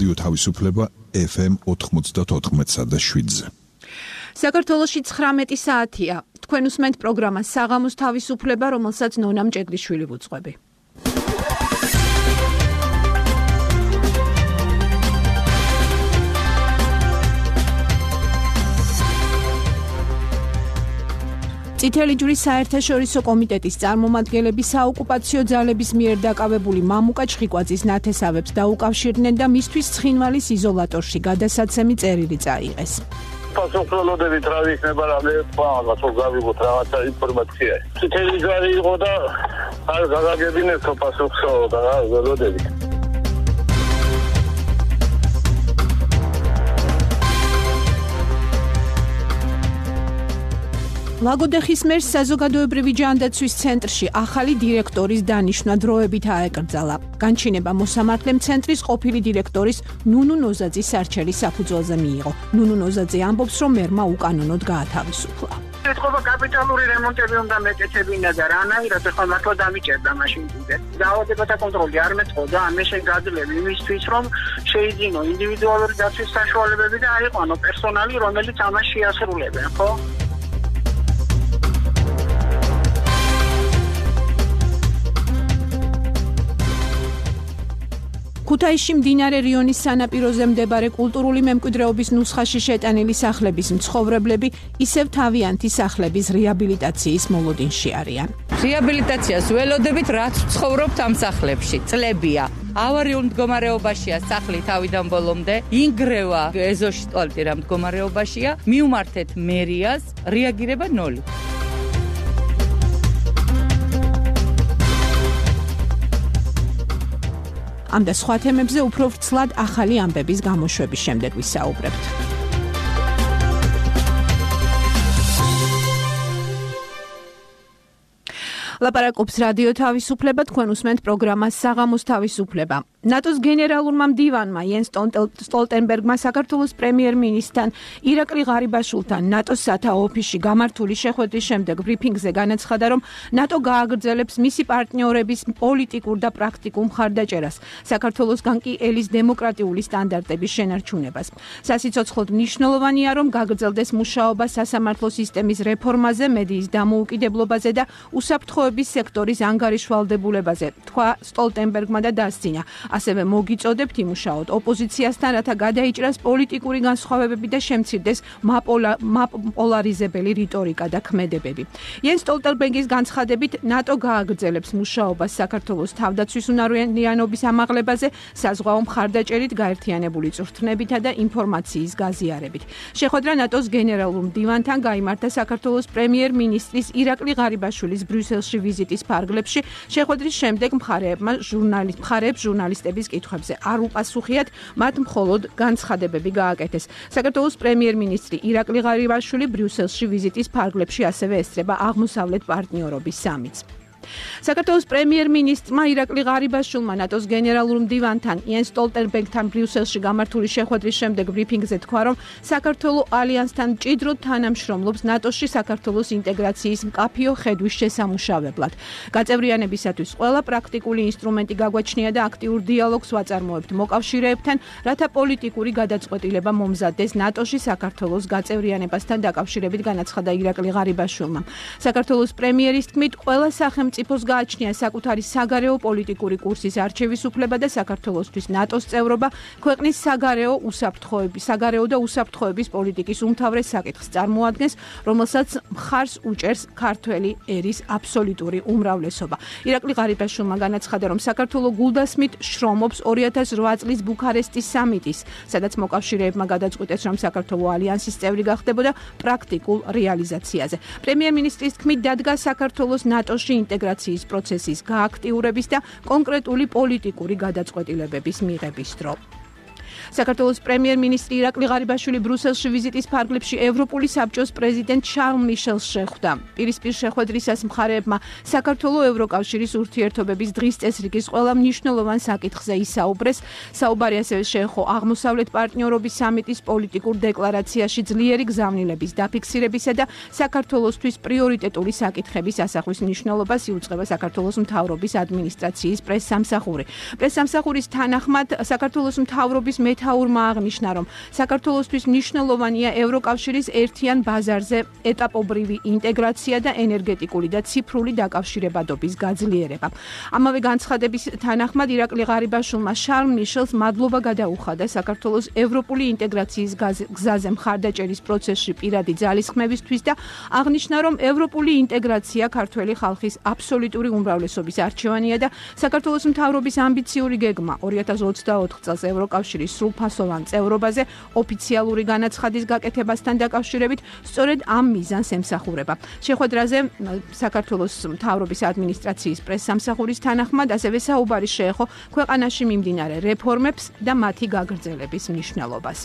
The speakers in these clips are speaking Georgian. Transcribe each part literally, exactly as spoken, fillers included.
რადიო თავისუფლება ეფ ემ ოთხმოცდაოთხ და შვიდზე. საქართველოში ცხრამეტი საათია. თქვენ უსმენთ პროგრამას საღამოს თავისუფლება, რომელსაც ნონა მჭედლიშვილი ვუძღვები. წითელი ჯვრის საერთაშორისო კომიტეტის წარმომადგენლები საოკუპაციო ძალების მიერ დაკავებული მამუკა ჩხიკვაძის ნათესავებს დაუკავშირდნენ და მისთვის ცხინვალის იზოლატორში გადასაცემი წერილი წაიღეს. Pasoksolodებით რა იქნება რამე თქვა, რომ გავიგოთ რაღაცა ინფორმაცია. წითელი ჯვარი იყო და არ გაგაგებინეს პასუხსო და ზოლოდებით. ლაგოდეხის მერს საზოგადოებრივი ჯანდაცვის ცენტრში ახალი დირექტორის დანიშვნა დროებით აეკრძალა. განჩინება მოსამართლემ ცენტრის ყოფილი დირექტორის ნუნუ ნოზაძის არჩევის საფუძველზე მიიღო. ნუნუ ნოზაძე ამბობს, რომ მერმა უკანონოდ გაათავისუფლა. ეთქობა კაპიტალური რემონტები უნდა მეკეთებინა და რანაირად ახლა მართლა დამიჭერდა მაშინ კიდე. დაავადებათა კონტროლი არ მეწყოდა, ამე შეგაძლევი იმისთვის, რომ შეიძინო ინდივიდუალური დაცვის საშუალებები და აიყვანო პერსონალი, რომელიც ამას შეასრულებენ, ხო? ქუთაისში მდინარე რიონის სანაპიროზე მდებარე კულტურული მემკვიდრეობის ნუსხაში შეტანილი სახლების მცხოვრებლები ისევ თავიანთი სახლების რეაბილიტაციის მოლოდინში არიან. რეაბილიტაციას ველოდებით, რაც ცხოვრობთ ამ სახლებში. წლებია. ავარიულ მდგომარეობაშია სახლი თავიდან ბოლომდე, ინგრევა ეზოში ტუალეტი რა მდგომარეობაშია, მიუმართეთ მერიას, რეაგირება ნული. ამ და სხვა თემებზე უფრო ვრცლად ახალი ამბების გამოშვების შემდეგ ვისაუბრებთ. ლაპარაკობს რადიო თავისუფლება, თქვენ უსმენთ პროგრამას საღამოს თავისუფლება. ნატოს გენერალურმა მდივანმა იენს სტოლტენბერგმა საქართველოს პრემიერ-მინისტრთან ირაკლი ღარიბაშვილთან ნატოს სათაო ოფისში გამართული შეხვედრის შემდეგ ბრიფინგზე განაცხადა, რომ ნატო გააგრძელებს მისი პარტნიორების პოლიტიკურ და პრაქტიკულ მხარდაჭერას, საქართველოსგან კი ელის დემოკრატიული სტანდარტების შენარჩუნებას. სასიცოცხლოდ მნიშვნელოვანია, რომ გაგრძელდეს მუშაობა სასამართლო სისტემის რეფორმაზე, მედიის დამოუკიდებლობაზე და უსაფრთხოების სექტორის ანგარიშვალდებულებაზე, თქვა სტოლტენბერგმა და დასძინა. ასევე მოგიწოდებთ იმუშაოთ ოპოზიციასთან, რათა გადაიჭრას პოლიტიკური განსხვავებები და შემცირდეს მაპოლარიზებელი რიტორიკა და ქმედებები. იენს სტოლტენბერგის განცხადებით, ნატო გააგრძელებს მუშაობას საქართველოს თავდაცვის უნარიანობის ამაღლებაზე, საზღვაო მხარდაჭერით, გაერთიანებული წვრთნებითა და ინფორმაციის გაზიარებით. შეხვედრა ნატოს გენერალურ მდივანთან გაიმართა საქართველოს პრემიერ-მინისტრის ირაკლი ღარიბაშვილის ბრიუსელში ვიზიტის ფარგლებში. შეხვედრის შემდეგ მხარეებმა ჟურნალისტ მხარეებს ჟურნალისტების კითხვებზე არ უპასუხიათ, მათ მხოლოდ განცხადებები გააკეთეს. საქართველოს პრემიერ-მინისტრი ირაკლი ღარიბაშვილი ბრიუსელში ვიზიტის ფარგლებში ასევე ესწრება აღმოსავლეთ პარტნიორობის სამიტს. საქართველოს პრემიერ-მინისტრმა ირაკლი ღარიბაშვილმა ნატოს გენერალურ მდივანთან იენს სტოლტენბერგთან ბრიუსელში გამართული შეხვედრის შემდეგ ბრიფინგზე თქვა, რომ საქართველო ალიანსთან მჭიდროდ თანამშრომლობს ნატოში საქართველოს ინტეგრაციის მკაფიო ხედვის შესამუშავებლად. გაწევრიანებისათვის ყველა პრაქტიკული ინსტრუმენტი გაგვაჩნია და აქტიურ დიალოგს ვაწარმოებთ მოკავშირეებთან, რათა პოლიტიკური გადაწყვეტილება მომზადდეს ნატოში საქართველოს გაწევრიანებასთან დაკავშირებით, განაცხადა ირაკლი ღარიბაშვილმა. საქართველოს პრემიერის თქმით, ყველა სახელმწიფო სახელმწიფოს გააჩნია საკუთარი საგარეო პოლიტიკური კურსის არჩევის უფლება და საქართველოსთვის ნატოს წევრობა ქვეყნის საგარეო უსაფრთხოების, საგარეო და უსაფრთხოების პოლიტიკის უმთავრეს საკითხს წარმოადგენს, რომელსაც მხარს უჭერს ქართველი ერის აბსოლუტური უმრავლესობა. ირაკლი ღარიბაშვილმა განაცხადა, რომ საქართველო გულდასმით შრომობს ორი ათას რვა წლის ბუქარესტის სამიტის, სადაც მოკავშირეებმა გადაწყვიტეს, რომ საქართველო ალიანსის წევრი გახდებოდა პრაქტიკულ რეალიზაციაზე. პრემიერ-მინისტრის თქმით, დადგა საქართველოს ნატოში ინტეგრაციის პროცესის გააქტიურების და კონკრეტული პოლიტიკური გადაწყვეტილებების მიღების დრო. საქართველოს პრემიერ-მინისტრი ირაკლი ღარიბაშვილი ბრიუსელში ვიზიტის ფარგლებში ევროპული საბჭოს პრეზიდენტ შარლ მიშელს შეხვდა. პირისპირ შეხვედრისას მხარეებმა საქართველოს ევროკავშირის ურთიერთობების დღის წესრიგის ყველა მნიშვნელოვან საკითხზე ისაუბრეს. საუბარი ასევე შეეხო აღმოსავლეთ პარტნიორობის სამიტის პოლიტიკურ დეკლარაციაში ძლიერი გზავნილების დაფიქსირებისა და საქართველოსთვის პრიორიტეტული საკითხების ასახვის მნიშვნელობას იუწყება საქართველოს მთავრობის ადმინისტრაციის პრესსამსახური. პრესსამსახურის თანახმად საქართველოს მთავრობის მეთაურმა აღნიშნა, რომ საქართველოსთვის მნიშვნელოვანია ევროკავშირის ერთიან ბაზარზე ეტაპობრივი ინტეგრაცია და ენერგეტიკული და ციფრული დაკავშირებადობის გაძლიერება. ამავე განცხადების თანახმად ირაკლი ღარიბაშვილმა შარლ მიშელს მადლობა გადაუხადა საქართველოს ევროპული ინტეგრაციის გზაზე მხარდაჭერის პროცესში პირადი ძალისხმევისთვის და აღნიშნა, რომ ევროპული ინტეგრაცია ქართველი ხალხის აბსოლუტური უმრავლესობის არჩევანია და საქართველოს მთავრობის ამბიციური გეგმა ორი ათას ოცდაოთხ წელს ევროკავშირის სრულფასოვან წევრობაზე ოფიციალური განაცხადის გაკეთებასთან დაკავშირებით სწორედ ამ მიზანს ემსახურება. შეხვედრაზე საქართველოს მთავრობის ადმინისტრაციის პრესსამსახურის თანახმად ასევე საუბარი შეეხო ქვეყანაში მიმდინარე რეფორმებს და მათი გაგრძელების მნიშვნელობას.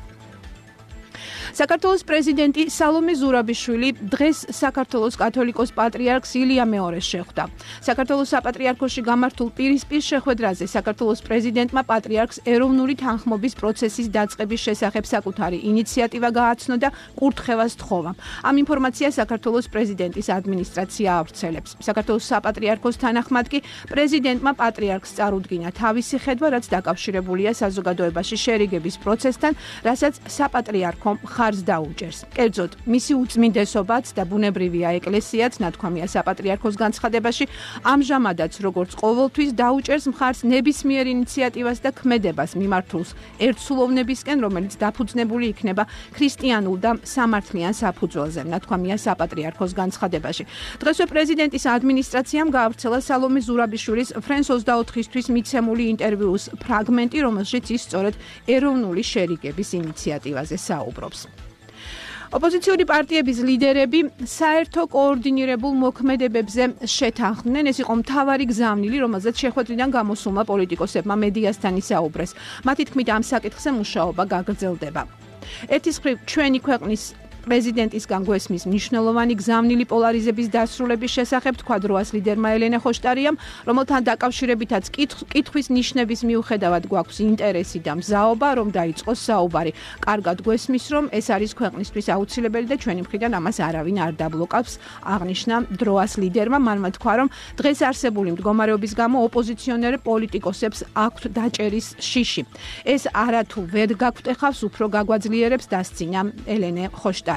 საქართველოს პრეზიდენტი სალომე ზურაბიშვილი დღეს საქართველოს კათოლიკოს პატრიარქს ილია მეორეს შეხვდა. საქართველოს საპატრიარქოში გამართულ პირისპირ შეხვედრაზე საქართველოს პრეზიდენტმა პატრიარქს ეროვნული თანხმობის პროცესის დაწყების შესახებ საკუთარი ინიციატივა გააცნო და კურთხევას თხოვა. ამ ინფორმაციას საქართველოს პრეზიდენტის ადმინისტრაცია ავრცელებს. საქართველოს საპატრიარქოს თანახმად კი პრეზიდენტმა პატრიარქს წარუდგინა თავისი ხედვა, რაც დაკავშირებულია საზოგადოებაში შერიგების პროცესთან, რასაც საპატრიარქომ ხარს დაუჭერს. კერძოდ, მისი უწმინდესობაც და ბუნებრივია ეკლესიაც, ნათქვამია საპატრიარქოს განცხადებაში, ამჟამადაც როგორც ყოველთვის დაუჭერს მხარს ნებისმიერ ინიციატივას და ქმედებას მიმართულს ერთსულოვნებისკენ, რომელიც დაფუძნებული იქნება ქრისტიანულ და სამართლიან საფუძველზე, ნათქვამია საპატრიარქოს განცხადებაში. დღესვე პრეზიდენტის ადმინისტრაციამ გაავრცელა სალომე ზურაბიშვილის ფრენს ოცდაოთხისთვის მიცემული ინტერვიუს ფრაგმენტი, რომელშიც ის სწორედ ეროვნული შერიგების ინიციატივაზე საუბრობს. ოპოზიციური პარტიების ლიდერები საერთო კოორდინირებულ მოქმედებებზე შეთანხმდნენ. ეს იყო მთავარი გზავნილი, რომელზეც შეხვედრიდან გამოსულმა პოლიტიკოსებმა მედიასთან ისაუბრეს. მათი თქმით, ამ საკითხზე მუშაობა გაგრძელდება. ერთის მხრივ, ჩვენი ქვეყნის პრეზიდენტისგან გვესმის მნიშვნელოვანი გზავნილი პოლარიზების დასრულების შესახებ, თქვა დროას ლიდერმა ელენე ხოშტარიამ, რომელთან დაკავშირებითაც კითხვის ნიშნების მიუხედავად გვაქვს ინტერესი და მზაობა, რომ დაიწყოს საუბარი. კარგად გვესმის, რომ ეს არის ქვეყნისთვის აუცილებელი და ჩვენი მხრიდან ამას არავინ არ დაბლოკავს, აღნიშნა დროას ლიდერმა. მანმა თქვა, რომ დღეს არსებული მდგომარეობის გამო ოპოზიციონერ პოლიტიკოსებს აქვთ დაჭერის შიში. ეს არათუ ვერ გაგვტეხავს, უფრო გაგვაძლიერებს, დასცინა ელენე ხოშტარიამ.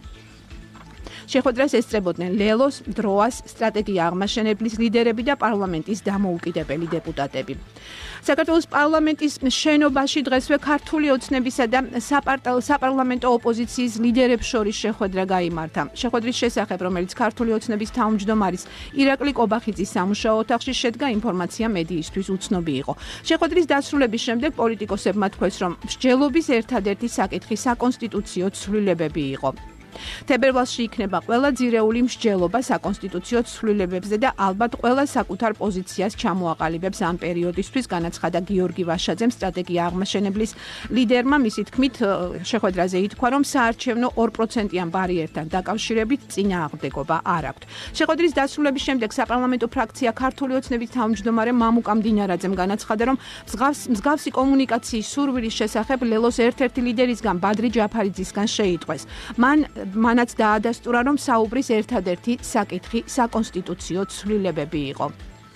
შეხვედრას ესწრებოდნენ ლელოს, დროას, სტრატეგია აღმაშენებლის ლიდერები და პარლამენტის დამოუკიდებელი დეპუტატები. საქართველოს პარლამენტის შენობაში დღესვე ქართული ოცნებისა და საპარლამენტო ოპოზიციის ლიდერებს შორის შეხვედრა გაიმართა. შეხვედრის შესახებ, რომელიც ქართული ოცნების თავმჯდომარის ირაკლი კობახიძის სამუშაო ოთახში შედგა, ინფორმაცია მედიისთვის უცნობი იყო. შეხვედრის დასრულების შემდეგ პოლიტიკოსებმა თქვეს, რომ მსჯელობის ერთადერთი საკითხი საკონსტიტუციო ცვლილებები იყო. თებერვალში იქნება ყველა ძირეული მსჯელობა საკონსტიტუციო ცვლილებებზე და ალბათ ყველა საკუთარ პოზიციას ჩამოაყალიბებს ამ პერიოდისთვის, განაცხადა გიორგი ვაშაძემ, სტრატეგია აღმაშენებლის ლიდერმა. მისი თქმით, შეხვედრაზე ითქვა, რომ საარჩევნო ორ პროცენტიან ბარიერთან დაკავშირებით წინააღმდეგობა არ აქვთ. შეხვედრის დასრულების შემდეგ საპარლამენტო ფრაქცია ქართული ოცნების თავმჯდომარე მამუკა მდინარაძემ განაცხადა, რომ მსგავსი კომუნიკაციის სურვილის შესახებ ლელოს ერთ-ერთი ლიდერისგან ბადრი ჯაფარიძისგან შეიტყვეს. მან მანაც დაადასტურა, რომ საუბრის ერთადერთი საკითხი საკონსტიტუციო ცვლილებები იყო.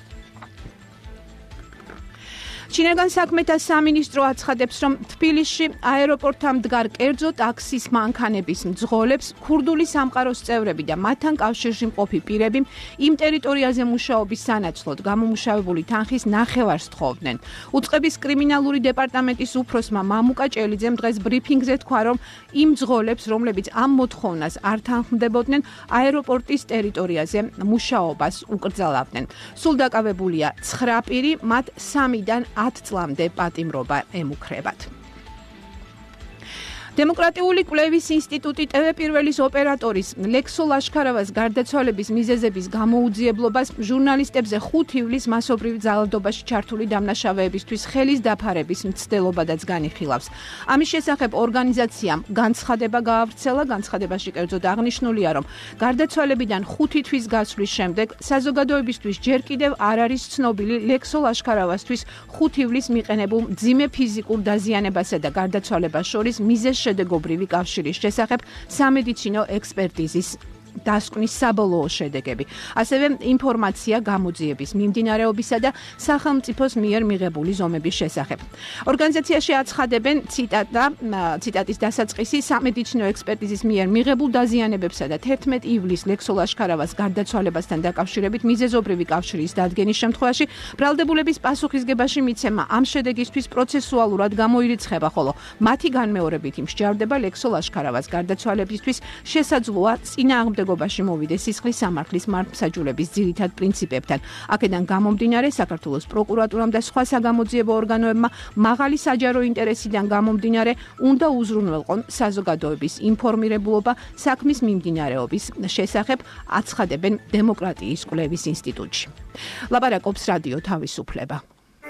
ჩინელგან საქმეთა სამინისტრო აცხადებს, რომ თბილისში აეროპორტთან მდგარ კერძო ტაქსის მანქანების მძღოლებს ქურდული სამყაროს წევრები და მათთან კავშირში მყოფი პირები იმ ტერიტორიაზე მუშაობის სანაცვლოდ გამომუშავებული თანხის ნახევარს თხოვდნენ. უწყების კრიმინალური დეპარტამენტის უფროსმა მამუკა ჭელიძემ დღეს ბრიფინგზე თქვა, რომ იმ მძღოლებს, რომლებიც ამ მოთხოვნას არ თანხმდებოდნენ, აეროპორტის ტერიტორიაზე მუშაობას უკრძალავდნენ. სულ დაკავებულია ცხრა პირი, მათ სამიდან ათ წლამდე პატიმრობა ემუქრებათ. დემოკრატიული კვლევის ინსტიტუტი ტევ პირველის ოპერატორის ლექსო ლაშქარავას გარდაცვალების მიზეზების გამოუძიებლობას ჟურნალისტებზე ხუთი ივლისს მასობრივ ძალადობაში ჩართული დამნაშავეებისთვის ხელის დაფარების მცდელობადაც განიხილავს. ამის შესახებ ორგანიზაციამ განცხადება გაავრცელა. განცხადებაში კერძოდ აღნიშნულია, რომ გარდაცვალებიდან ხუთი თვის გასვლის შემდეგ საზოგადოებისთვის ჯერ კიდევ არ არის ცნობილი ლექსო ლაშქარავასთვის ხუთი ივლისს მიყენებულ მძიმე ფიზიკურ დაზიანებასა და გარდაცვალებას შორის მიზეზ შედეგობრივი კავშირის შესახებ სამედიცინო ექსპერტიზის დასკვნის საბოლოო შედეგები. ასევე ინფორმაცია გამოძიების მიმდინარეობისა და სახელმწიფოს მიერ მიღებული ზომების შესახებ. ორგანიზაციაში აცხადებენ ციტატა ციტატის დასაწყისი სამედიცინო ექსპერტიზის მიერ მიღებულ დაზიანებებსა და თერთმეტ ივლისს ლექსოლ აშქარავას გარდაცვალებასთან დაკავშირებით მიზეზობრივი კავშირის დადგენის შემთხვევაში ბრალდებულების პასუხისგებაში მიცემა ამ შედეგისთვის პროცესუალურად გამოირიცხება, ხოლო მათი განმეორებით მსჯავრდება ლექსოლ აშქარავას გარდაცვალებისთვის შესაძლოა წინააღმდეგობაში მოვიდეს სისხლის სამართლის მართლმსაჯულების ძირითად პრინციპებთან. აქედან გამომდინარე საქართველოს პროკურატურამ და სხვა საგამოძიებო ორგანოებმა მაღალი საჯარო ინტერესიდან გამომდინარე უნდა უზრუნველყონ საზოგადოების ინფორმირებულობა საქმის მიმდინარეობის შესახებ, აცხადებენ დემოკრატიის კვლევის ინსტიტუტში. ლაპარაკობს რადიო თავისუფლება.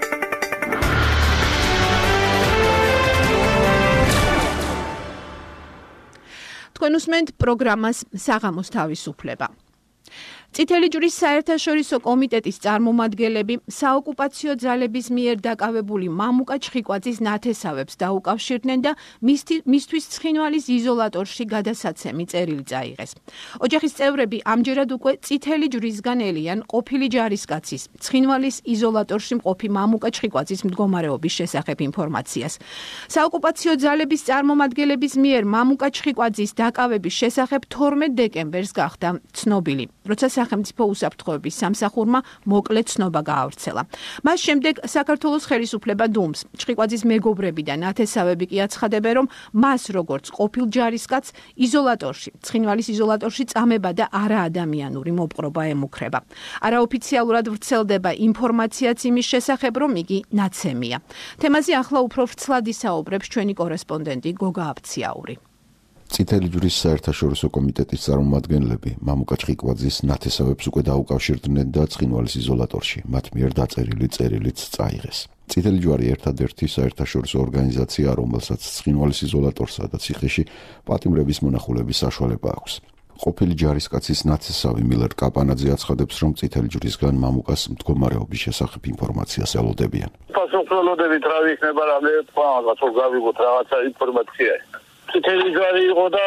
თქვენ უსმენთ პროგრამას საღამოს თავისუფლება. წითელი ჯვრის საერთაშორისო კომიტეტის წარმომადგენლები საოკუპაციო ძალების მიერ დაკავებული მამუკა ჩხიკვაძის ნათესავებს დაუკავშირდნენ და მისთვის ცხინვალის იზოლატორში გადასაცემი წერილი წაიღეს. ოჯახის წევრები ამჯერად უკვე წითელი ჯვრისგან ელიან ყოფილი ჯარისკაცის ცხინვალის იზოლატორში მყოფი მამუკა ჩხიკვაძის მდგომარეობის შესახებ ინფორმაციას. საოკუპაციო ძალების წარმომადგენლების მიერ მამუკა ჩხიკვაძის დაკავების შესახებ თორმეტ დეკემბერს გახდა ცნობილი, როცა სახელმწიფო უსაფრთხოების სამსახურმა მოკლე ცნობა გაავრცელა. მას შემდეგ საქართველოს ხელისუფლება დუმს ჩხიკვაძის მეგობრები და ნათესავები კი აცხადებენ, რომ მას როგორც ყოფილ ჯარისკაცს იზოლატორში, ცხინვალის იზოლატორში წამება და არაადამიანური მოპყრობა ემუქრება. არაოფიციალურად ვრცელდება ინფორმაციაც იმის შესახებ, რომ იგი ნაცემია. თემაზე ახლა უფრო ვრცლად ისაუბრებს ჩვენი კორესპონდენტი გოგა აბციაური. წითელი ჯვრის საერთაშორისო კომიტეტის წარმომადგენლები მამუკა ჩხიკვაძის ნათესავებს უკვე დაუკავშირდნენ და ცხინვალის იზოლატორში მათ მიერ დაწერილი წერილიც წაიღეს. წითელი ჯვარი ერთადერთი საერთაშორისო ორგანიზაციაა, რომელსაც ცხინვალის იზოლატორსა და ციხეში პატიმრების მონახულების საშუალება აქვს. ყოფილი ჯარისკაცის ნათესავი მილერ კაპანაძე აცხადებს, რომ წითელი ჯვრისგან მამუკას მდგომარეობის შესახებ ინფორმაციას ელოდებიან. პასუხველოდებით რა იქნება, რამე რაღაც გავიგოთ რაღაცა ინფორმაცია. წითელი ჯვარი იყო და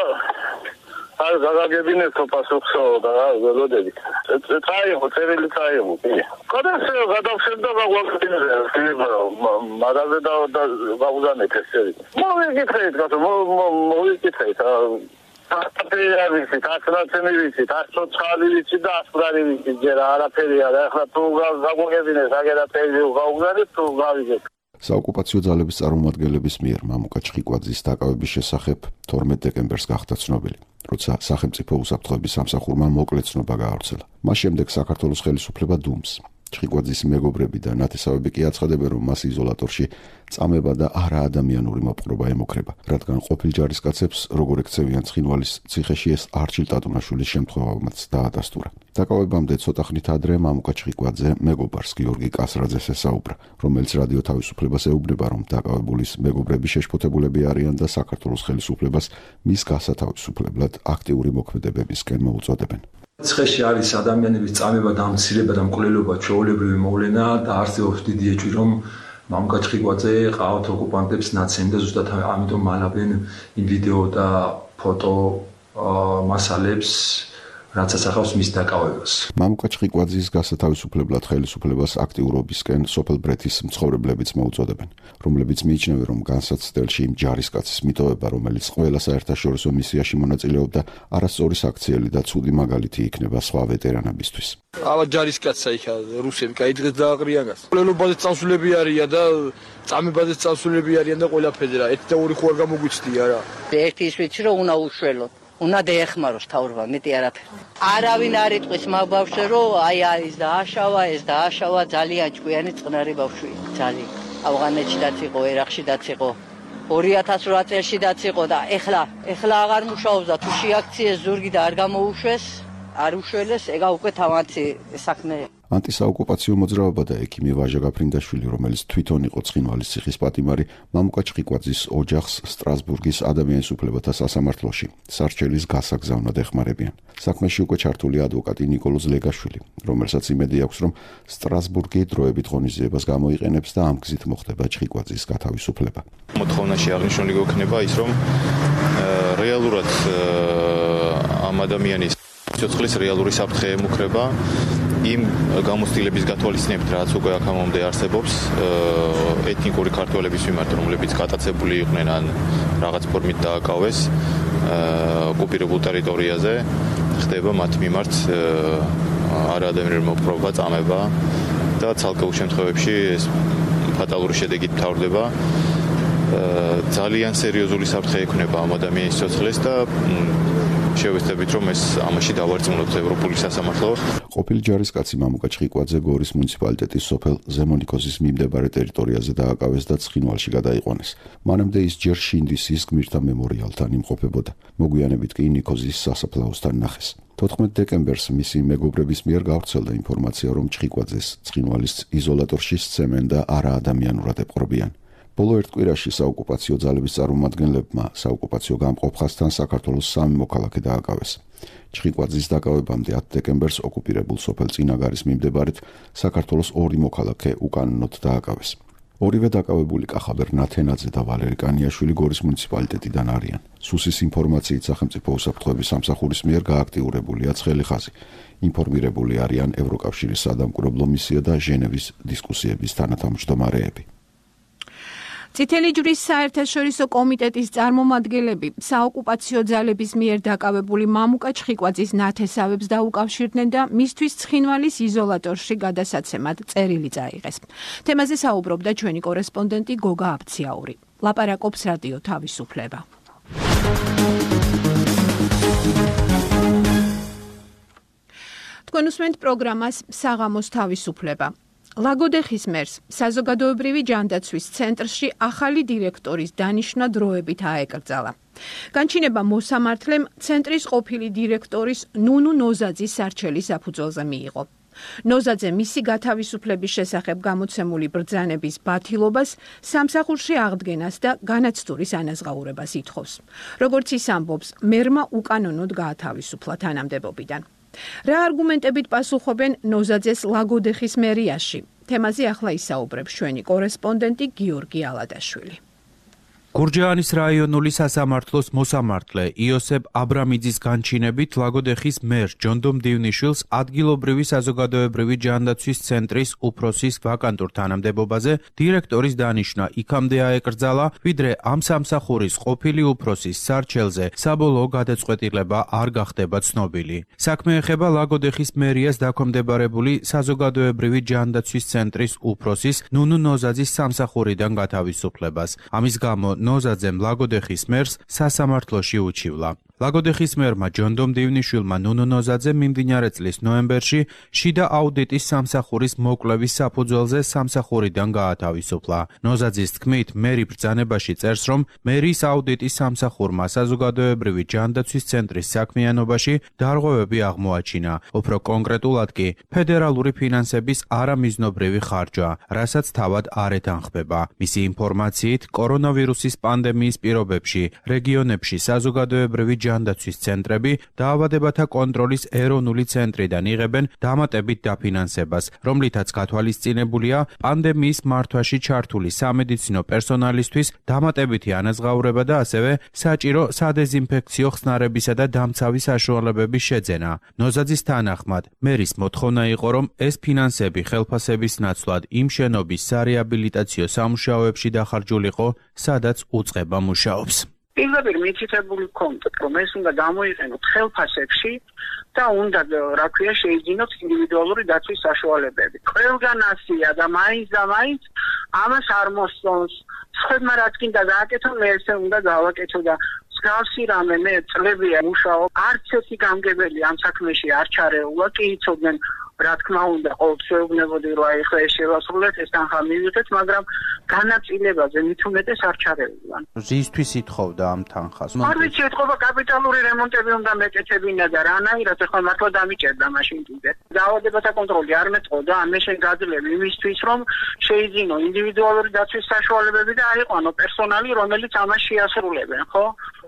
არ გაგაგებინეს პასუხსო და ველოდებით. წაიღო, წერილი წაიღო. გადასწრება გადავშენდა გაგვაგებინეს, მაგაზე და გავუზანეთ ეს წერილი. მოვიკითხეთ, გასო, მოვიკითხეთ. აფერია ვიცი, თასრაცემი ვიცი, თასროცხალი ვიცი და ასპრარი ვიცი, ჯერა არაფერი არა. ახლა თუ გაგვაგებინეს, აგერაფერი გავუზანეთ, თუ გავიგეთ. საოკუპაციო ძალების წარმომადგენლების მიერ მამუკა ჩხიკვაძის დაკავების შესახებ თორმეტ დეკემბერს გახდა ცნობილი, როცა სახელმწიფო უსაფრთხოების სამსახურმა მოკლე ცნობა გაავრცელა. მას შემდეგ საქართველოს ხელისუფლება დუმს ჩხიკვაძის მეგობრები და ნათესავები კი აცხადებენ, რომ მას იზოლატორში წამება და არაადამიანური მოპყრობა ემუქრება, რადგან ყოფილ ჯარისკაცებს როგორ ექცევიან ცხინვალის ციხეში, ეს არჩილ ტატუნაშვილის შემთხვევამაც დაადასტურა. დაკავებამდე ცოტა ხნით ადრე მამუკა ჩხიკვაძე მეგობარს გიორგი კასრაძეს ესაუბრა, რომელიც რადიო თავისუფლებას ეუბნება, რომ დაკავებულის მეგობრები შეშფოთებულები არიან და საქართველოს ხელისუფლებას მის გასათავისუფლებლად აქტიური მოქმედებებისკენ მოუწოდებენ. ციხეში არის ადამიანების წამება და ამცირება და მკვლელობა ჩვეულებრივი მოვლენა და არსებობს დიდი ეჭვი, რომ მამუკა ჩხიკვაძე ყავთ ოკუპანტებს ნაცემდა, ზუსტად ამიტომ მალავენ იმ ვიდეო და ფოტო მასალებს, რაც ასახავს მის დაკავებას. მამუკა ჩხიკვაძის გასათავისუფლებლად ხელისუფლებას აქტიურობისკენ სოფელ ბრეთის მცხოვრებლებიც მოუწოდებენ, რომლებიც მიიჩნევენ, რომ განსაცდელში იმ ჯარისკაცის მიტოვება, რომელიც ყველა საერთაშორისო მისიაში მონაწილეობდა, არასწორი საქციელი და ცუდი მაგალითი იქნება სხვა ვეტერანებისთვის. ალა ჯარისკაცსა იქა რუსები, კაი დღეს დააღრიანგას. ყველობაზე წამსულები არიან და წამებაზე წამსულები არიან და ყველაფერზე რა, ერთი და ორი ხო არ გამოგვიცდია რა. ერთი ის ვიცი, რომ უნდა უშველოთ. უნდა დაეხმაროს თავრობა, მეტი არაფერი. არავინ არ იტყვის მაგ ბავშვზე, რომ აი არის დააშავა, ეს დააშავა, ძალიან ჭკვიანი წყნარი ბავშვია, ძალიან. ავღანეთში დაც იყო, ერაყში დაც იყო, ორი ათას რვა წელში დაც იყო და ეხლა, ეხლა აღარ მუშაობს და თუ შეაქციეს ზურგი და არ გამოუშვეს, არ უშველეს, ეგა უკვე თავანთი საქმე. ანტისაოკუპაციო მოძრაობა და ექიმი ვაჟა გაფრინდაშვილი, რომელიც თვითონ იყო ცხინვალის ციხის პატიმარი, მამუკა ჩხიკვაძის ოჯახს სტრასბურგის ადამიანის უფლებათა სასამართლოში სარჩელის გასაგზავნად ეხმარებიან. საქმეში უკვე ჩართულია ადვოკატი ნიკოლოზ ლეგაშვილი, რომელსაც იმედი აქვს, რომ სტრასბურგი დროებით ღონისძიებას გამოიყენებს და ამ გზით მოხდება ჩხიკვაძის გათავისუფლება. მოთხოვნაში აღნიშნული გვექნება ის, რომ რეალურად ამ ადამიანის სიცოცხლის რეალური საფრთხე ემუქრება იმ გამოცდილების გათვალისწინებით, რაც უკვე აქამდე არსებობს ეთნიკური ქართველების მიმართ, რომლებიც გატაცებული იყვნენ ან რაღაც ფორმით დააკავეს ოკუპირებულ ტერიტორიაზე, ხდება მათ მიმართ არაადამიანური მოპყრობა, წამება და ცალკეულ შემთხვევებში ეს ფატალური შედეგით მთავრდება. ძალიან სერიოზული საფრთხე ექმნება ამ ადამიანის სიცოცხლეს და შევეცდებით, რომ ეს ამაში დავარწმუნოთ ევროპული სასამართლო. ყოფილი ჯარისკაცი მამუკა ჩხიკვაძე გორის მუნიციპალიტეტის სოფელ ზემონიკოზის მიმდებარე ტერიტორიაზე დააკავეს და ცხინვალში გადაიყვანეს. მანამდე ის ჯერ შინდისის გმირთა მემორიალთან იმყოფებოდა. მოგვიანებით კი ნიკოზის სასაფლაოსთან ნახეს. თოთხმეტ დეკემბერს მისი მეგობრების მიერ გავრცელდა ინფორმაცია, რომ ჩხიკვაძეს ცხინვალის იზოლატორში სცემენ და არაადამიანურად ეპყრობიან. ბოლო ერთ კვირაში საოკუპაციო ძალების წარმომადგენლებმა საოკუპაციო გამყოფხასთან საქართველოს სამი მოქალაქე დააკავეს. ჩხიკვაძის დაკავებამდე ათი დეკემბერს ოკუპირებულ სოფელ წინაგარის მიმდებარედ საქართველოს ორი მოქალაქე უკანონოდ დააკავეს. ორივე დაკავებული კახაბერ ნათენაძე და ვალერი კანიაშვილი გორის მუნიციპალიტეტიდან არიან. სუსის ინფორმაციით სახელმწიფო უსაფრთხოების სამსახურის მიერ გააქტიურებულია ცხელი ხაზი. ინფორმირებული არიან ევროკავშირის სადამკვირვებლო მისია და ჟენევის დისკუსიების თანათავმჯდომარეები. წითელი ჯვრის საერთაშორისო კომიტეტის წარმომადგენლები საოკუპაციო ძალების მიერ დაკავებული მამუკა ჩხიკვაძის ნათესავებს დაუკავშირდნენ და მისთვის ცხინვალის იზოლატორში გადასაცემად წერილი წაიღეს. თემაზე საუბრობდა ჩვენი კორესპონდენტი გოგა აბციაური. ლაპარაკობს რადიო თავისუფლება. თქვენ უსმენთ პროგრამას საღამოს თავისუფლება. ლაგოდეხის მერს საზოგადოებრივი ჯანდაცვის ცენტრში ახალი დირექტორის დანიშვნა დროებით აეკრძალა. განჩინება მოსამართლემ ცენტრის ყოფილი დირექტორის ნუნუ ნოზაძის სარჩელის საფუძველზე მიიღო. ნოზაძე მისი გათავისუფლების შესახებ გამოცემული ბრძანების ბათილობას, სამსახურში აღდგენას და განაცდურის ანაზღაურებას ითხოვს. როგორც ის ამბობს, მერმა უკანონოდ გაათავისუფლა თანამდებობიდან. რა არგუმენტებით პასუხობენ ნოზაძეს ლაგოდეხის მერიაში? თემაზე ახლა ისაუბრებს ჩვენი კორესპონდენტი გიორგი ალადაშვილი. გურჯაანის რაიონული სასამართლოს მოსამართლე იოსებ აბრამიძის განჩინებით ლაგოდეხის მერ ჯონდომ დივნიშვილს ადგილობრივი საზოგადოებრივი ჯანდაცვის ცენტრის უფროსის ვაკანტურ თანამდებობაზე დირექტორის დანიშვნა იქამდე აეკრძალა, ვიდრე ამ სამსახურის ყოფილი უფროსის სარჩელზე საბოლოო გადაწყვეტილება არ გახდება ცნობილი. საქმე ეხება ლაგოდეხის მერიას დაქვემდებარებული საზოგადოებრივი ჯანდაცვის ცენტრის უფროსის ნუნუ ნოზაძის სამსახურიდან გათავისუფლებას. ამის გამო ნოზაძემ ლაგოდეხის მერს სასამართლოში უჩივლა. ლაგოდეხის მერმა ჯონდომ დივნიშვილმა ნუნუ ნოზაძე მიმდინარე წლის ნოემბერში შიდა აუდიტის სამსახურის მოკვლევის საფუძველზე სამსახურიდან გაათავისუფლა. ნოზაძის თქმით, მერი ბრძანებაში წერს, რომ მერის აუდიტის სამსახურმა საზოგადოებრივი ჯანდაცვის ცენტრის საქმიანობაში დარღვევები აღმოაჩინა. უფრო კონკრეტულად კი ფედერალური ფინანსების არამიზნობრივი ხარჯვა, რასაც თავად არ ეთანხმება. მისი ინფორმაციით, კორონავირუსის პანდემიის პირობებში რეგიონებში საზოგადოებრივი ჯანდაცვის ცენტრები დაავადებათა კონტროლის ეროვნული ცენტრიდან იღებენ დამატებით დაფინანსებას, რომლითაც გათვალისწინებულია პანდემიის მართვაში ჩართული სამედიცინო პერსონალისთვის დამატებითი ანაზღაურება და ასევე საჭირო სადეზინფექციო ხსნარებისა და დამცავი საშუალებების შეძენა. ნოზაძის თანახმად, მერის მოთხოვნა იყო, რომ ეს ფინანსები ხელფასების ნაცვლად იმ შენობის სარეაბილიტაციო სამუშაოებში დახარჯულიყო, სადაც უწყება მუშაობს. პირდაპირ მითითებული კონტაქტ, რომ ეს უნდა გამოიყენოთ ხელფასებში და უნდა, რა ქვია, შეიძინოთ ინდივიდუალური დაცვის საშუალებები. ყველგან ასია და მაინც და მაინც ამას არ მოსწონს. სხვებმა რაც კიდე გააკეთო, მე ესე უნდა გავაკეთო და მსგავსი რამე მე წლებია მუშაობ. არც ერთი გამგებელი ამ საქმეში არ ჩარეულა, კი იცოდნენ რა თქმა უნდა, ყოველთვის ვეუბნებოდი, რომ აი ხა ეს შევასრულეთ, ეს თანხა მივიღეთ, მაგრამ განაწილებაზე მით უმეტეს არ ჩარეულან. რისთვის ითხოვდა ამ თანხას? არ ვიცი, ეთქობა კაპიტალური რემონტები უნდა მეკეთებინა და რანაირად ეხლა მართლა დამიჭერდა მაშინ კიდე. დაავადებათა კონტროლი არ მეტყოდა, ამ შენ გაძლევ იმისთვის, რომ შეიძინო ინდივიდუალური დაცვის საშუალებები და აიყვანო პერსონალი, რომელიც ამას შეასრულებენ, ხო?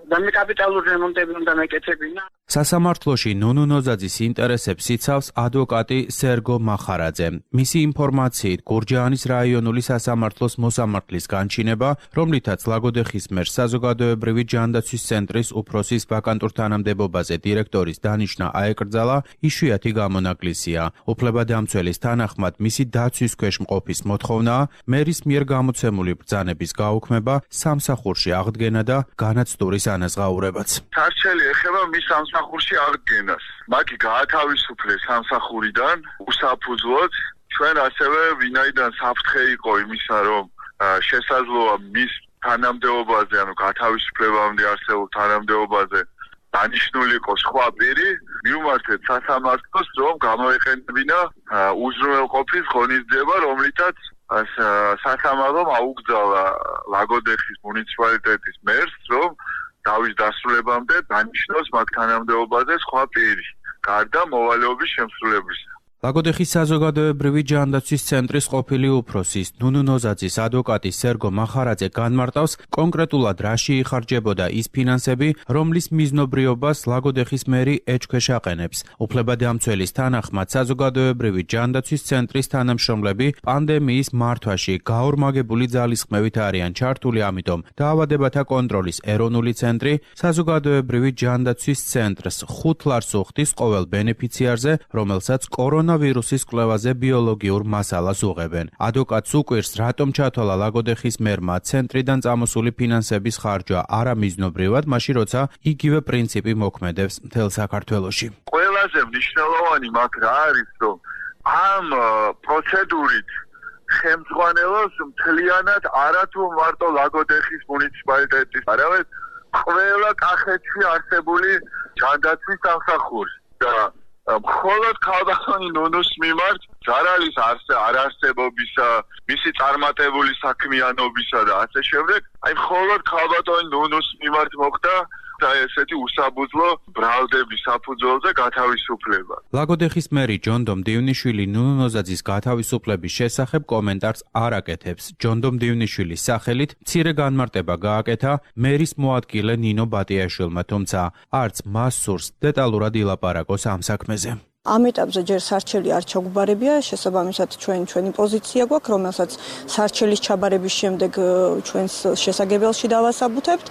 და მე კაპიტალური რემონტები უნდა მეკეთებინა. სასამართლოში ნუნუ ნოზაძის ინტერესებს იცავს ადვოკატი სერგო მახარაძე. მისი ინფორმაციით, გურჯაანის რაიონული სასამართლოს მოსამართლის განჩინება, რომლითაც ლაგოდეხის მერს საზოგადოებრივი ჯანდაცვის ცენტრის უფროსის ვაკანტურ თანამდებობაზე დირექტორის დანიშვნა აეკრძალა, იშვიათი გამონაკლისია. უფლებადამცველის თანახმად, მისი დაცვის ქვეშ მყოფის მოთხოვნაა მერის მიერ გამოცემული ბრძანების გაუქმება, სამსახურში აღდგენა და განაცდურის ანაზღაურებაც. სარჩელი ეხება მის სამსახურში აღდგენას. მაკი გაათავისუფლეს სამსახურიდან უსაფუძვლოდ. ჩვენ ასევე ვინაიდან საფრთხე იყო იმისა, რომ შესაძლოა მის თანამდებობაზე, ანუ გათავისუფლებამდე არსებულ თანამდებობაზე დანიშნული იყო სხვა პირი, მივმართეთ სასამართლოს, რომ გამოეყენებინა უზრუნველყოფის ღონისძიება, რომლითაც სასამართლომ აუკრძალა ლაგოდეხის მუნიციპალიტეტის მერს, რომ დავის დასრულებამდე დანიშნოს მაგ თანამდებობაზე სხვა პირი, გარდა მოვალეობის შემსრულებლისა. ლაგოდეხის საზოგადოებრივი ჯანდაცვის ცენტრის ყოფილი უფროსის ნუნუ ნოზაძის ადვოკატი სერგო მახარაძე განმარტავს, კონკრეტულად რაში იხარჯებოდა ის ფინანსები, რომლის მიზნობრიობას ლაგოდეხის მერი ეჭქვეშ აყენებს. უფლებადამცველის თანახმად, საზოგადოებრივი ჯანდაცვის ცენტრის თანამშრომლები პანდემიის მართვაში გაორმაგებული ძალისხმევით არიან ჩართული, ამიტომ დაავადებათა კონტროლის ეროვნული ცენტრი საზოგადოებრივი ჯანდაცვის ცენტრს ხუთ ლარს უხდის ყოველ ბენეფიციარზე, რომელსაც კორონა ვირუსის კვლევაზე ბიოლოგიურ მასალას უღებენ. ადვოკატს უკვირს, რატომ ჩათვალა ლაგოდეხის მერმა ცენტრიდან წამოსული ფინანსების ხარჯვა არამიზნობრივად, მაშინ როცა იგივე პრინციპი მოქმედებს მთელ საქართველოში. ყველაზე მნიშვნელოვანი მაგ რა არის, რომ ამ პროცედურით ხელმძღვანელობს მთლიანად არათუ მარტო ლაგოდეხის მუნიციპალიტეტის, არამედ ყველა კახეთში არსებული ჯანდაცვის სამსახური და მხოლოდ ქალბატონი ნუნუს მიმართ ზარალის არარსებობისა, მისი წარმატებული საქმიანობისა და ასე შემდეგ, აი მხოლოდ ქალბატონი ნუნუს მიმართ მოხდა და ესეთი უსაბუძვლო ბრალდების საფუძველზე გათავისუფლება. ლაგოდეხის მერი ჯონდო მდივნიშვილი ნუნუ ნოზაძის გათავისუფლების შესახებ კომენტარს არ აკეთებს. ჯონდო მდივნიშვილის სახელით მცირე განმარტება გააკეთა მერის მოადგილე ნინო ბატიაშვილმა, თუმცა არც მას სურს დეტალურად ილაპარაკოს ამ საქმეზე. ამ ეტაპზე ჯერ სარჩელი არ ჩაგუბარებია, შესაბამისად ჩვენ ჩვენი პოზიცია გვაქვს, რომელსაც სარჩელის ჩაბარების შემდეგ ჩვენს შესაგებელში დავასაბუთებთ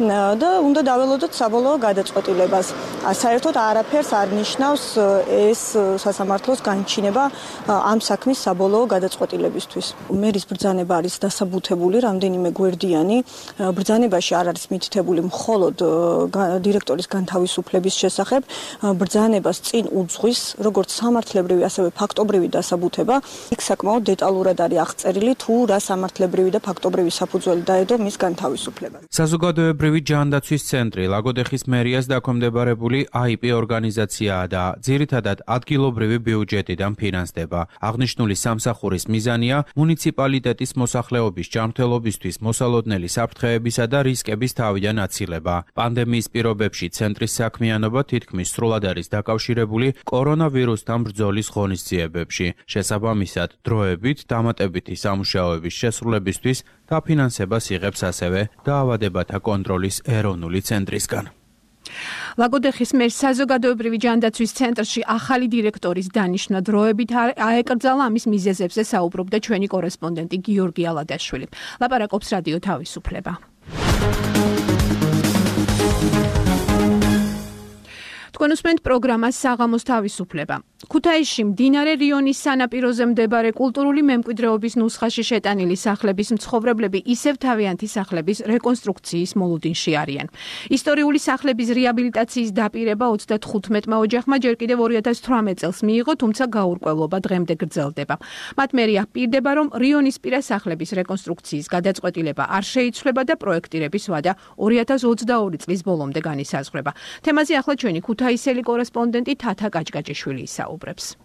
და უნდა დაველოდოთ საბოლოო გადაწყვეტილებას. საერთოდ არაფერს არ ნიშნავს ეს სასამართლოს განჩინება ამ საქმის საბოლოო გადაწყვეტილებისთვის. მერის ბრძანება არის დასაბუთებული რამდენიმე გვერდიანი. ბრძანებაში არ არის მითითებული მხოლოდ დირექტორის განთავისუფლების შესახებ, ბრძანებას წინ უძღვის როგორც სამართლებრივი, ასევე ფაქტობრივი დასაბუთება. იქ საკმაოდ დეტალურად არის აღწერილი თუ რა სამართლებრივი და ფაქტობრივი საფუძველი დაედო მის განთავისუფლებას. საზოგადოებრივი ჯანდაცვის ცენტრი ლაგოდეხის მერიას დაქვემდებარებული აი პი ორგანიზაციაა და ძირითადად ადგილობრივი ბიუჯეტიდან ფინანსდება. აღნიშნული სამსახურის მიზანია მუნიციპალიტეტის მოსახლეობის ჯანმრთელობისთვის მოსალოდნელი საფრთხეებისა და რისკების თავიდან აცილება. პანდემიის პირობებში ცენტრის საქმიანობა თითქმის სრულად არის დაკავშირებული კორონავირუსთან ბრძოლის ღონისძიებებში. შესაბამისად, დროებით დამატებითი სამუშაოების შესრულებისთვის დაფინანსებას იღებს ასევე დაავადებათა კონტროლის ეროვნული ცენტრისგან. ლაგოდეხის მერს საზოგადოებრივი ჯანდაცვის ცენტრში ახალი დირექტორის დანიშვნა დროებით აეკრძალა, ამის მიზეზებზე საუბრობდა ჩვენი კორესპონდენტი გიორგი ალადაშვილი. ლაპარაკობს რადიო თავისუფლება. თქვენ უსმენთ პროგრამას საღამოს თავისუფლება. ქუთაისში მდინარე რიონის სანაპიროზე მდებარე კულტურული მემკვიდრეობის ნუსხაში შეტანილი სახლების მცხოვრებლები ისევ თავიანთი სახლების რეკონსტრუქციის მოლოდინში არიან. ისტორიული სახლების რეაბილიტაციის დაპირება ოცდათხუთმეტმა ოჯახმა ჯერ კიდევ ორი ათას თვრამეტ წელს მიიღო, თუმცა გაურკვევლობა დღემდე გრძელდება. მათ მერია პირდება, რომ რიონისპირა სახლების რეკონსტრუქციის გადაწყვეტილება არ შეიცვლება და პროექტირების ვადა ორი ათას ოცდაორი წლის ბოლომდე განისაზღვრება. თემაზე ახლა ჩვენი ქუთაისელი კორესპონდენტი თათა კაჭკაჭიშვილი ისაუბრებს.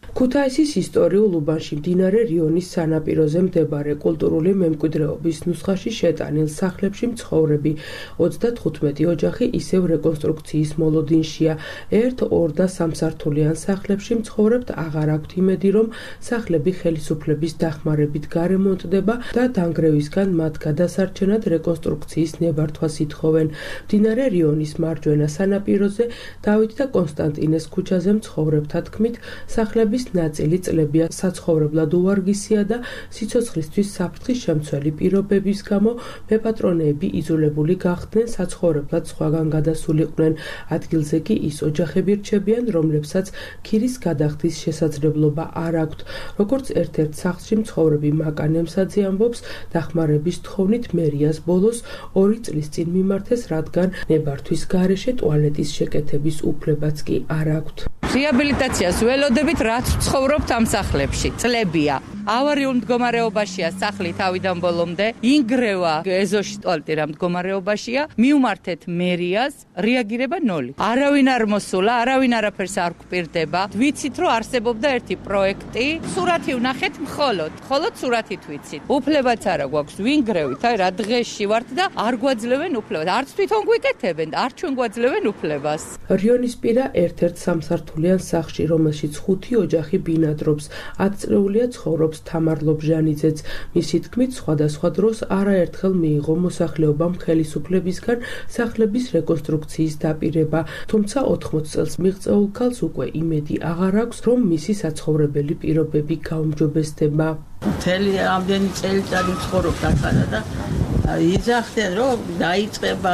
ქუთაისის ისტორიულ უბანში მდინარე რიონის სანაპიროზე მეორე კულტურული მემკვიდრეობის ნუსხაში შეტანილ სახლებში მცხოვრები ოცდათხუთმეტი ოჯახი ისევ რეკონსტრუქციის მოლოდინშია. ერთ, ორ და სამსართულიან სახლებში მცხოვრებთ აღარ აქვთ იმედი, რომ სახლები ხელისუფლების დახმარებით გარემონტდება და დანგრევისგან მათ გადასარჩენად რეკონსტრუქციის ნებართვას ითხოვენ. მდინარე რიონის მარჯვენა სანაპიროზე დავით და კონსტანტინეს ქუჩაზე მცხოვრებთა თქმით, სახლების ნაწილი წლებია საცხოვრებლად უვარგისია და სიცოცხლისთვის საფრთხის შემცველი პირობების გამო მეპატრონეები იძულებული გახდნენ საცხოვრებლად სხვაგან გადასულიყვნენ. ადგილზე კი ის ოჯახები რჩებიან, რომლებსაც ქირის გადახდის შესაძლებლობა არ აქვთ. როგორც ერთ-ერთ სახლში მცხოვრები მაკანემსაძე ამბობს, დახმარების თხოვნით მერიას ბოლოს ორი წლის წინ მიმართეს, რადგან ნებართვის გარეშე ტუალეტის შეკეთების უფლებაც კი არ აქვთ. რეაბილიტაციას ველოდებით, რაც ცხოვრობთ ამ სახლებში. წლებია. ავარიულ მდგომარეობაშია სახლი თავიდან ბოლომდე. ინგრევა ეზოში ტუალეტი რა მდგომარეობაშია. მიუმართეთ მერიას, რეაგირება ნოლი. არავინ არ მოსულა, არავინ არაფერს არ გვპირდება. ვიცით, რომ არსებობდა ერთი პროექტი. სურათი ვნახეთ მხოლოდ, მხოლოდ სურათით ვიცით. უფლებაც არა გვაქვს ვინგრევით, აი რა დღეში ვართ და არ გვაძლევენ უფლებას. არც თვითონ გვიკეთებენ, არ ჩვენ გვაძლევენ უფლებას. რიონისპირა ერთ-ერთ სამსართულიან სახლში, რომელშიც ხუთი ოჯახი ბინადრობს. ათწლეულია ცხოვრობს თამარ ლობჟანიძეც. მისი თქმით, სხვადასხვა დროს არაერთხელ მიიღო მოსახლეობამ ხელისუფლებისგან სახლების რეკონსტრუქციის დაპირება, თუმცა ოთხმოც წელს მიღწეულ ქალს უკვე იმედი აღარ აქვს, რომ მისი საცხოვრებელი პირობები გაუმჯობესდება. მთელი ამდენი წელიწადი ცხოვრობ აქადა და იძახდნენ, რომ დაიწყება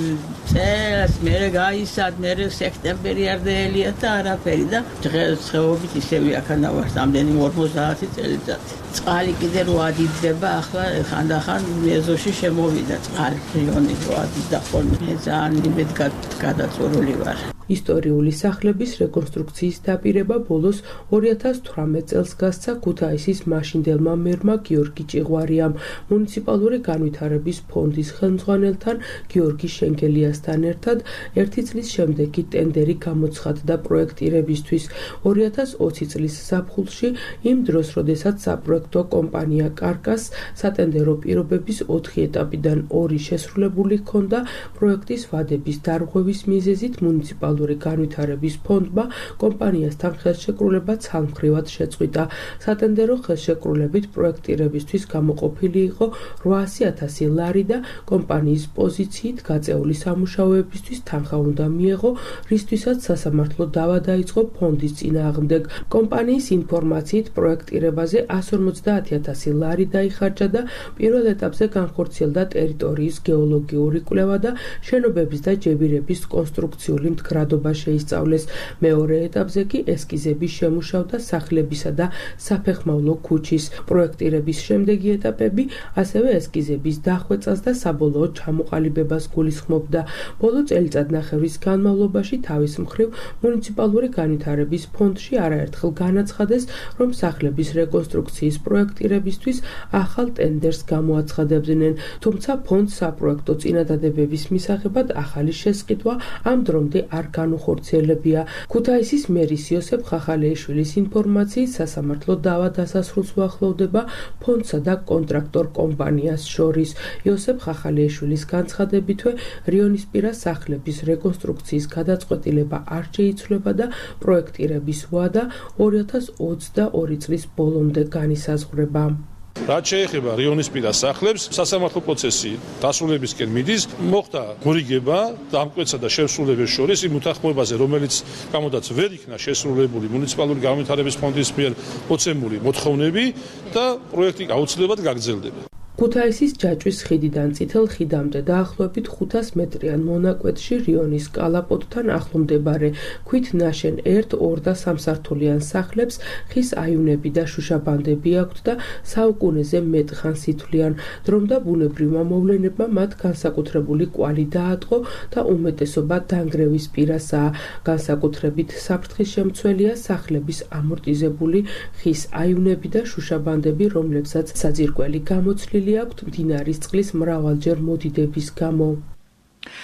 წელს, მერე გაისად, მერე სექტემბერი არ დაელია და არაფერი და დღესდღეობით ისევ აქადა ვარ ამდენი ორმოცდაათი წელიწადი. წყალი კიდე რო ადიდება, ახლა ხანდახან ეზოში შემოვიდა წყალი, რიონი რო ადიდა ხოლმე. ძალიან იმედ გადაწყვეტილი ვარ. ისტორიული სახლების რეკონსტრუქციის დაპირება ბოლოს ორი ათას თვრამეტ წელს გასცა ქუთაისის მაშინდელმა მერმა გიორგი ჭიღვარიამ. მუნიციპალური განვითარების ფონდის ხელმძღვანელთან გიორგი შენგელიასთან ერთად ერთი წლის შემდეგ კი ტენდერი გამოცხადდა პროექტირებისთვის. ორი ათას ოცი წლის ზაფხულში, იმ დროს, როდესაც საპროექტო კომპანია კარკას სატენდერო პირობების ოთხი ეტაპიდან ორი შესრულებული ჰქონდა, პროექტის ვადების დარღვევის მიზეზით მუნიციპალური განვითარების ფონდმა კომპანიასთან ხელშეკრულება ცალმხრივად შეწყვიტა. სატენდერო ხელშეკრულებით პროექტირებისთვის გამოყოფილი იყო რვაასი ათასი ლარი და კომპანიის პოზიციით გაწეული სამუშაოებისთვის თანხა უნდა მიეღო, რისთვისაც სასამართლო დავა დაიწყო ფონდის წინააღმდეგ. კომპანიის ინფორმაციით პროექტირებაზე ასი ორმოცდაათი ათასი ლარი დაიხარჯა და პირველ ეტაპზე განხორციელდა ტერიტორიის გეოლოგიური კვლევა და შენობების და ჯებირების კონსტრუქციული მდგრადობა შეისწავლეს. მეორე ეტაპზე კი ესკიზები შემუშავდა სახლებისა და საფეხმავლო ქუჩის. პროექტირების შემდეგი ეტაპები ასევე ესკიზების დახვეწას და საბოლოო ჩამოყალიბებას გულისხმობდა. ბოლო წელიწადნახევრის განმავლობაში თავის მხრივ მუნიციპალური განვითარების ფონდში არაერთხელ განაცხადეს, რომ სახლების რეკონსტრუქციის პროექტირებისთვის ახალ ტენდერს გამოაცხადებდნენ, თუმცა ფონდს საპროექტო წინადადებების მისაღებად ახალი შესყიდვა ამ დრომდე არ განუხორციელებია. ქუთაისის მერის იოსებ ხახალეიშვილის ინფორმაციით, სასამართლო დავა დასასრულს უახლოვდება ფონდსა და კონტრაქტორ კომპანიას შორის. იოსებ ხახალეიშვილის განცხადებითვე, რიონისპირა სახლების რეკონსტრუქციის გადაწყვეტილება არ შეიცვლება და პროექტირების ვადა ორი ათას ოცდაორი წლის ბოლომდე განისაზღვრება. რაც შეეხება რიონისპირა სახლებს, სასამართლო პროცესი დასრულებისკენ მიდის. მოხდა გორიგება დამკვეთსა და შესრულების შორის იმ უთანხმოებაზე, რომელიც გამოდაც ვერ იქნა შესრულებული მუნიციპალური განვითარების ფონდის მიერ მოცემული მოთხოვნები და პროექტი აუცილებლად გაგრძელდება. ქუთაისის ჯაჭვის ხიდიდან წითელ ხიდამდე დაახლოებით ხუთას მეტრიან მონაკვეთში რიონის კალაპოტთან ახლო მდებარე ქვით ნაშენ ერთ, ორ და სამსართულიან სახლებს ხის აივნები და შუშაბანდები აქვთ და საუკუნეზე მეტ ხანს ითვლიან. დრომ და ბუნებრივმა მოვლენებმა მათ განსაკუთრებული კვალი დაატყო და უმეტესობა დანგრევის პირასაა. განსაკუთრებით საფრთხის შემცველია სახლების ამორტიზებული ხის აივნები და შუშაბანდები, რომლებსაც საძირკველი გამოცლილი აქვთ მდინარის წყლის მრავალჯერ მოდიდების გამო.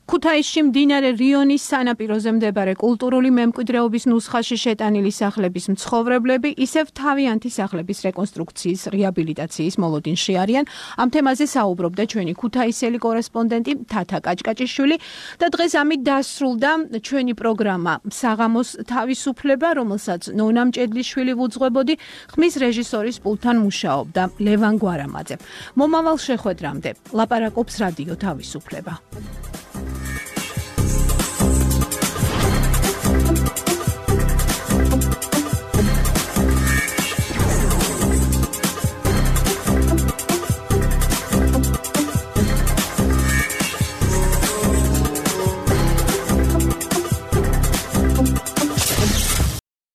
ქუთაისში მდინარე რიონის სანაპიროზე მდებარე კულტურული მემკვიდრეობის ნუსხაში შეტანილი სახლების მცხოვრებლები ისევ თავიანთი სახლების რეკონსტრუქციის რეაბილიტაციის მოლოდინში არიან. ამ თემაზე საუბრობდა ჩვენი ქუთაისელი კორესპონდენტი თათა კაჭკაჭიშვილი და დღეს ამით დასრულდა ჩვენი პროგრამა საღამოს თავისუფლება, რომელსაც ნონა მჭედლიშვილი ვუძღვებოდი, ხმის რეჟისორის პულტთან მუშაობდა ლევან გვარამაძე. მომავალ შეხვედრამდე ლაპარაკობს რადიო თავისუფლება.